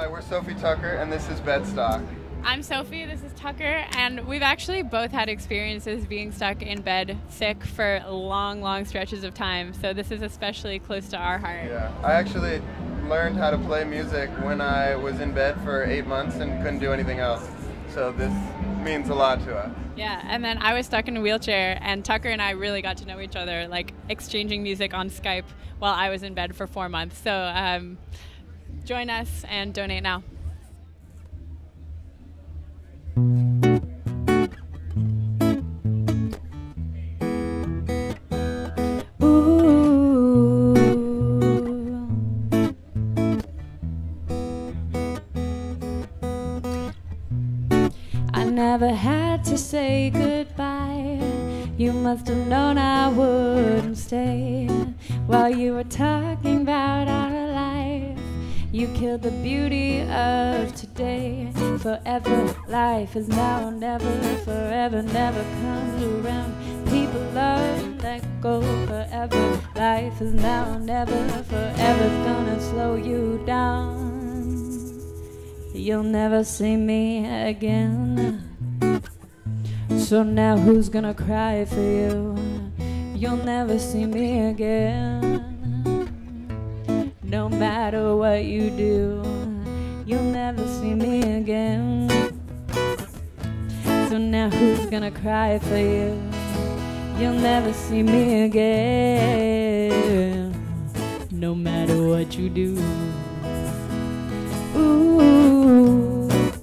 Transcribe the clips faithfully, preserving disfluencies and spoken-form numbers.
Hi, we're Sophie Tucker, and this is Bedstock. I'm Sophie, this is Tucker, and we've actually both had experiences being stuck in bed sick for long, long stretches of time, so this is especially close to our heart. Yeah, I actually learned how to play music when I was in bed for eight months and couldn't do anything else, so this means a lot to us. Yeah, and then I was stuck in a wheelchair, and Tucker and I really got to know each other, like exchanging music on Skype while I was in bed for four months. So um, join us and donate now. Ooh, I never had to say goodbye. You must have known I wouldn't stay while you were talking about our life. You killed the beauty of today. Forever, life is now or never. Forever never comes around. People love and let go. Forever, life is now or never. Forever's gonna slow you down. You'll never see me again. So now who's gonna cry for you? You'll never see me again. No matter what you do, you'll never see me again. So now who's gonna cry for you? You'll never see me again. No matter what you do. Ooh.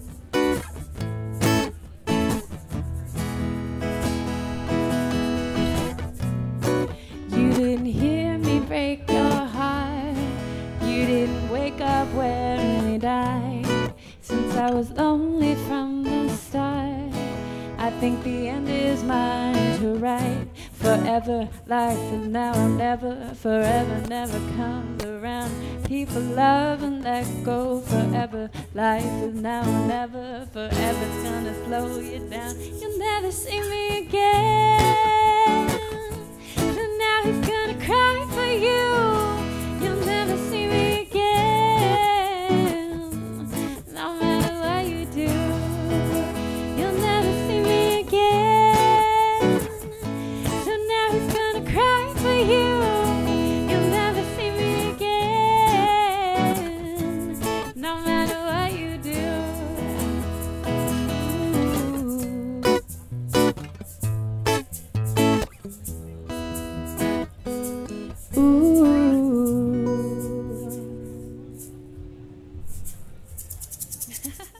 You didn't hear me break your heart. You didn't wake up when we died. Since I was lonely from the start, I think the end is mine to write. Forever, life is now or never. Forever never comes around. People love and let go. Forever, life is now or never. Forever's gonna slow you down. You'll never see me again. So now he's gonna cry for you. You'll never see me again. No matter what you do, you'll never see me again. So now he's gonna cry for you. You'll never see me again. No matter what you do. Ooh. Ooh.